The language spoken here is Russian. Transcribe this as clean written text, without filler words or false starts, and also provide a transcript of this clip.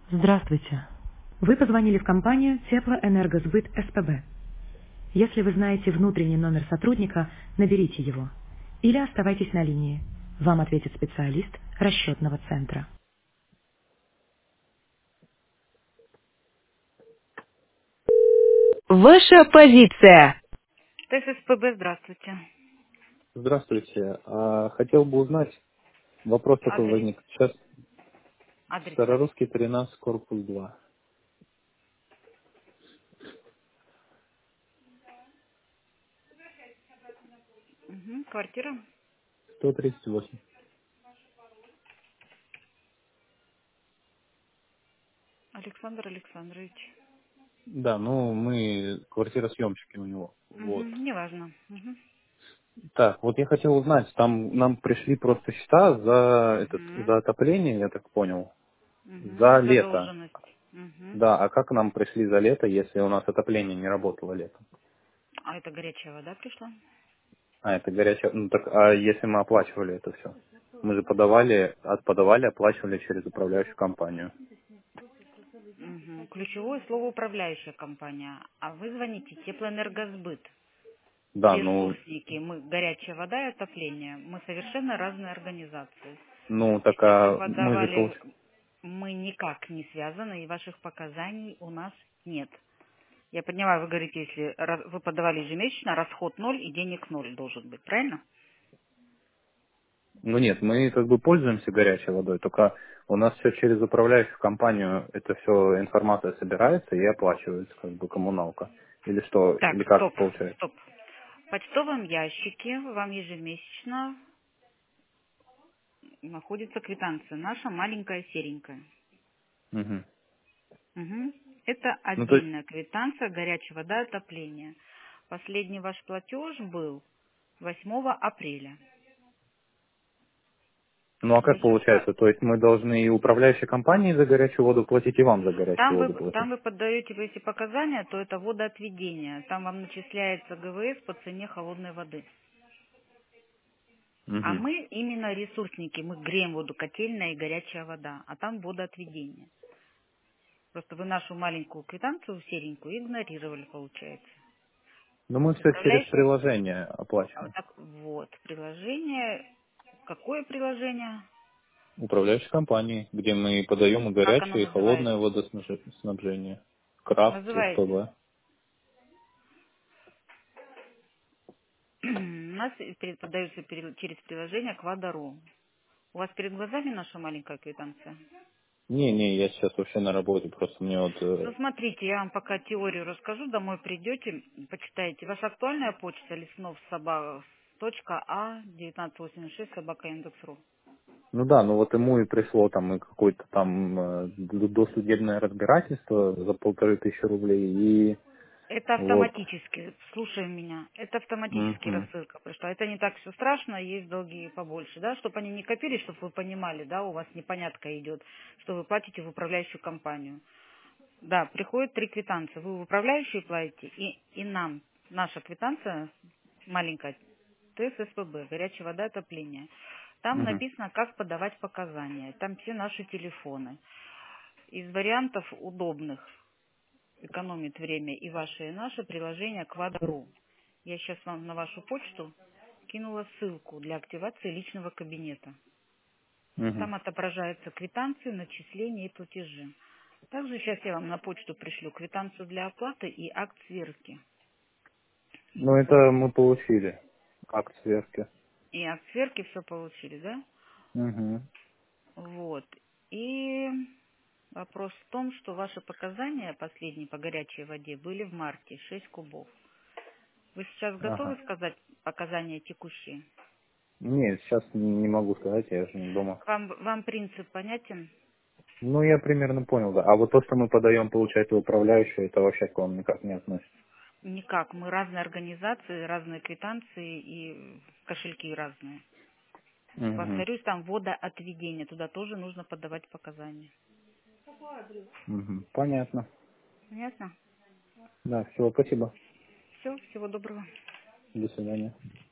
Здравствуйте. Вы позвонили в компанию Теплоэнергосбыт СПБ. Если вы знаете внутренний номер сотрудника, наберите его. Или оставайтесь на линии. Вам ответит специалист расчетного центра. Ваша позиция. ТССПБ, здравствуйте. Здравствуйте. Хотел бы узнать, вопрос такой Адрес. возник. Сейчас Адрес ваш. Старорусский 13, корпус 2, Квартира. 138. Александр Александрович. Да, ну мы квартиросъемщики у него. Вот. Неважно. Так, вот я хотел узнать, там нам пришли просто счета за Мгм. за отопление, я так понял, за лето. Задолженность. Да, а как нам пришли за лето, если у нас отопление не работало летом? А это горячая вода пришла? А, это горячая. Ну так, а если мы оплачивали это все? Мы же подавали, оплачивали через управляющую компанию. Ключевое слово управляющая компания. А вы звоните Теплоэнергосбыт. Да, Ресурсники. Мы горячая вода и отопление. Мы совершенно разные организации. ну так Если вы мы же подавали, мы никак не связаны, и ваших показаний у нас нет. Я понимаю, вы говорите, если вы подавали ежемесячно, расход ноль и денег ноль должен быть, правильно? ну нет, мы как бы пользуемся горячей водой, только у нас все через управляющую компанию, это все информация собирается и оплачивается как бы коммуналка. Или что, Так, или как стоп, получается? стоп. В почтовом ящике вам ежемесячно находится квитанция. Наша маленькая серенькая. Мгм. Мгм. Это Ну то есть, отдельная квитанция, горячая вода, отопление. Последний ваш платеж был 8 апреля. ну а как Вычисла... получается? То есть мы должны и управляющей компании за горячую воду платить, и вам за горячую воду Там платить? вы поддаете эти показания, то это водоотведение. Там вам начисляется ГВС по цене холодной воды. А Мгм. мы именно ресурсники, мы греем воду, котельная и горячая вода, а там водоотведение. Просто вы нашу маленькую квитанцию серенькую игнорировали, получается. Но мы все через Управляющая, приложение оплачиваем. так вот, приложение, какое приложение, Управляющей компании, где мы подаем и как оно горячее, и холодное называется? водоснабжение. Крафт, Называется. СПБ. У нас подается через приложение к Водору. У вас перед глазами наша маленькая квитанция? Не, я сейчас вообще на работе, просто мне вот... Ну, смотрите, я вам пока теорию расскажу, домой придете, почитаете. Ваша актуальная почта леснов.а1986 собака индекс.ру. Ну да, ну вот ему и пришло там и какое-то там досудебное разбирательство за 1500 рублей и Это вот. автоматически, слушай меня, это автоматически Мгм. рассылка пришла. Это не так все страшно, есть долги побольше, да, чтобы они не копили, чтобы вы понимали, да, у вас непонятка идет, что вы платите в управляющую компанию. Да, приходит 3 квитанции, вы в управляющую платите, и нам, наша квитанция маленькая, ТССПБ, горячая вода, отопление. Там Мгм. написано, как подавать показания, там все наши телефоны. Из вариантов удобных экономит время и ваше, и наше приложение Квадру. Я сейчас вам на вашу почту кинула ссылку для активации личного кабинета. Мгм. Там отображаются квитанции, начисления и платежи. Также сейчас я вам на почту пришлю квитанцию для оплаты и акт сверки. Ну это мы получили. Акт сверки. И акт сверки все получили, да? Угу. Вот. И вопрос в том, что ваши показания последние по горячей воде были в марте, 6 кубов. Вы сейчас готовы Ага. сказать показания текущие? Нет, сейчас не могу сказать, я же не дома. Вам принцип понятен? Ну, я примерно понял, да. А вот то, что мы подаем, получается, управляющую, это вообще к вам никак не относится. Никак. Мы разные организации, разные квитанции и кошельки разные. Угу. Повторюсь, там водоотведение. Туда тоже нужно подавать показания. Угу. Понятно. Понятно? Да, всего спасибо. Все, всего доброго. До свидания.